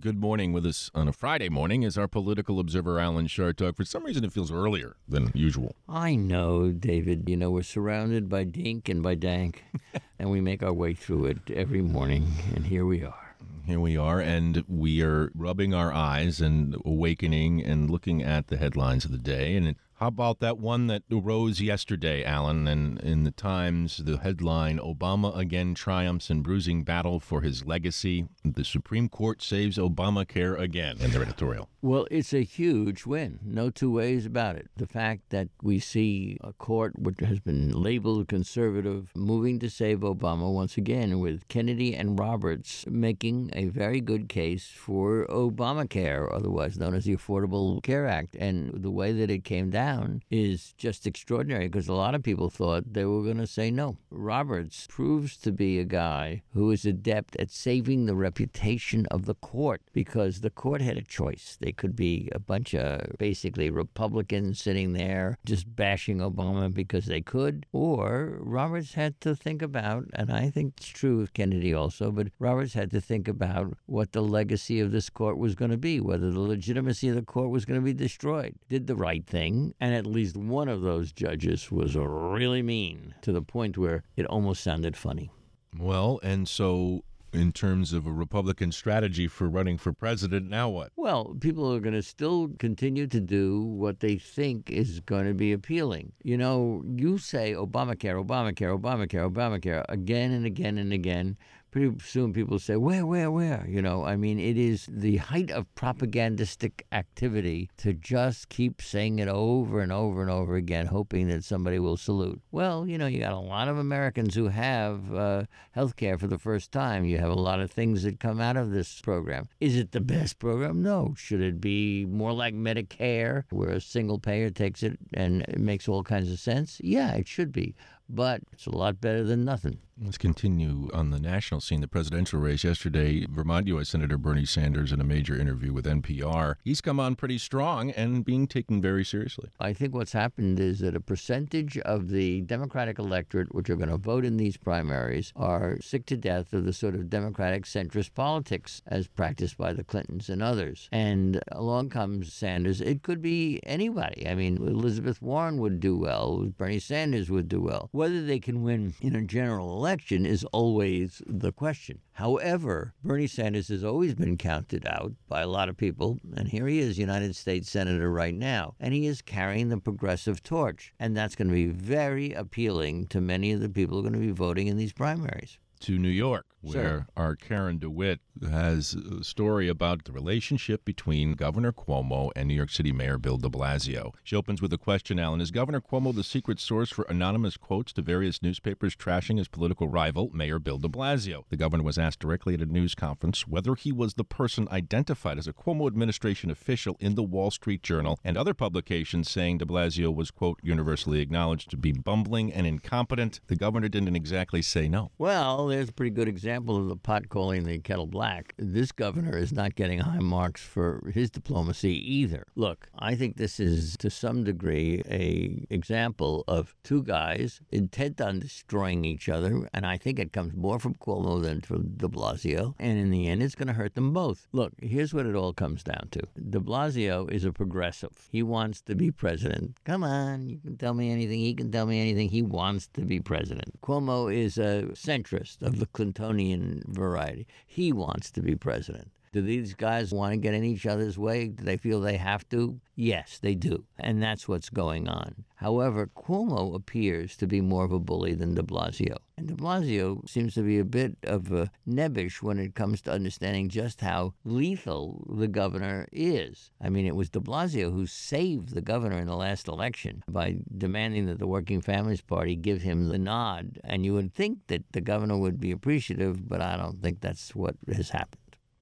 Good morning. With us on a Friday morning is our political observer, Alan Chartock. For some reason, it feels earlier than usual. I know, David. You know, we're surrounded by dink and by dank, and we make our way through it every morning, and here we are. Here we are, and we are rubbing our eyes and awakening and looking at the headlines of the day. And how about that one that arose yesterday, Alan? And in the Times, the headline, Obama again triumphs in bruising battle for his legacy. The Supreme Court saves Obamacare again, in their editorial. Well, it's a huge win. No two ways about it. The fact that we see a court which has been labeled conservative moving to save Obama once again, with Kennedy and Roberts making a very good case for Obamacare, otherwise known as the Affordable Care Act. And the way that it came down is just extraordinary, because a lot of people thought they were going to say no. Roberts proves to be a guy who is adept at saving the reputation of the court, because the court had a choice. They could be a bunch of basically Republicans sitting there just bashing Obama because they could, or Roberts had to think about, and I think it's true of Kennedy also, but Roberts had to think about what the legacy of this court was going to be, whether the legitimacy of the court was going to be destroyed. Did the right thing, and at least one of those judges was really mean, to the point where it almost sounded funny. Well, and so in terms of a Republican strategy for running for president, now what? Well, people are going to still continue to do what they think is going to be appealing. You know, you say Obamacare, Obamacare, Obamacare, Obamacare again and again and again. Pretty soon people say, where? You know, I mean, it is the height of propagandistic activity to just keep saying it over and over and over again, hoping that somebody will salute. Well, you know, you got a lot of Americans who have health care for the first time. You have a lot of things that come out of this program. Is it the best program? No. Should it be more like Medicare, where a single payer takes it and it makes all kinds of sense? Yeah, it should be. But it's a lot better than nothing. Let's continue on the national scene, the presidential race. Yesterday, Vermont U.S. Senator Bernie Sanders, in a major interview with NPR, he's come on pretty strong and being taken very seriously. I think what's happened is that a percentage of the Democratic electorate, which are going to vote in these primaries, are sick to death of the sort of Democratic centrist politics as practiced by the Clintons and others. And along comes Sanders. It could be anybody. I mean, Elizabeth Warren would do well. Bernie Sanders would do well. Whether they can win in a general election is always the question. However, Bernie Sanders has always been counted out by a lot of people, and here he is, United States Senator right now, and he is carrying the progressive torch, and that's going to be very appealing to many of the people who are going to be voting in these primaries. To New York, where our Karen DeWitt has a story about the relationship between Governor Cuomo and New York City Mayor Bill de Blasio. She opens with a question, Alan. Is Governor Cuomo the secret source for anonymous quotes to various newspapers trashing his political rival, Mayor Bill de Blasio? The governor was asked directly at a news conference whether he was the person identified as a Cuomo administration official in the Wall Street Journal and other publications, saying de Blasio was, quote, universally acknowledged to be bumbling and incompetent. The governor didn't exactly say no. Well, there's a pretty good example of the pot calling the kettle black. This governor is not getting high marks for his diplomacy either. Look, I think this is to some degree a example of two guys intent on destroying each other, and I think it comes more from Cuomo than from de Blasio, and in the end it's going to hurt them both. Look, here's what it all comes down to. De Blasio is a progressive. He wants to be president. Come on, you can tell me anything, he can tell me anything. He wants to be president. Cuomo is a centrist of the Clintonian variety. He wants to be president. Do these guys want to get in each other's way? Do they feel they have to? Yes, they do. And that's what's going on. However, Cuomo appears to be more of a bully than de Blasio. And de Blasio seems to be a bit of a nebbish when it comes to understanding just how lethal the governor is. I mean, it was de Blasio who saved the governor in the last election by demanding that the Working Families Party give him the nod. And you would think that the governor would be appreciative, but I don't think that's what has happened.